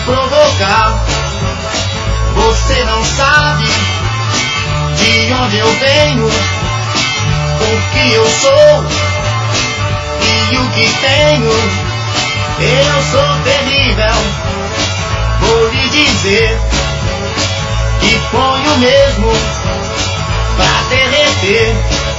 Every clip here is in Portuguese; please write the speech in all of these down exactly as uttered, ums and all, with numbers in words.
provocar. Você não sabe de onde eu venho, o que eu sou e o que tenho. Eu sou terrível, vou lhe dizer que ponho mesmo pra derreter.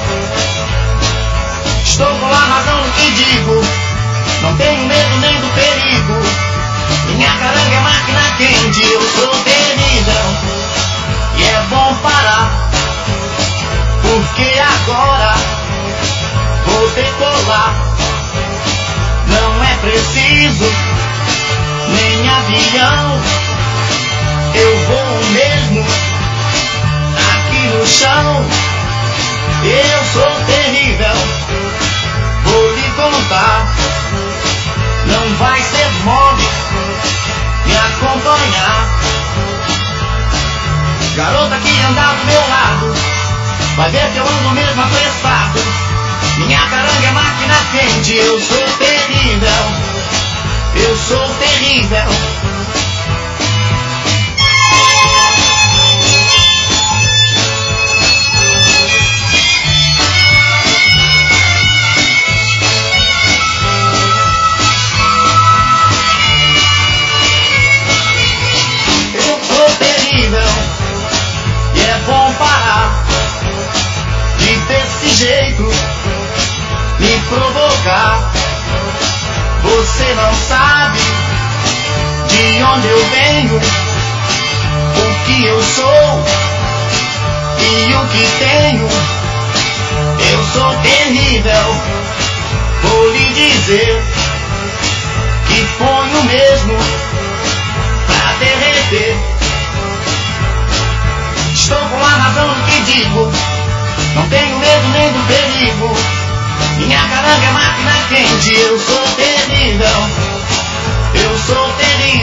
Estou com a razão no que digo, não tenho medo nem do perigo. Minha caranga é máquina quente, eu sou terrível e é bom parar, porque agora vou decolar. Não é preciso nem avião, eu vou mesmo aqui no chão. Eu sou terrível, vou lhe contar, não vai ser mole me acompanhar. Garota que anda do meu lado, vai ver que eu ando mesmo apressado. Minha caranga é máquina quente, eu sou terrível, eu sou terrível. Eu sou terrível e é bom parar de desse jeito me provocar. Você não sabe de onde eu venho, o que eu sou e o que tenho. Eu sou terrível, vou lhe dizer que ponho mesmo pra derreter. Estou com a razão no que digo, não tenho medo nem do perigo. Minha caranga é máquina quente, eu sou terrível, eu sou terrível.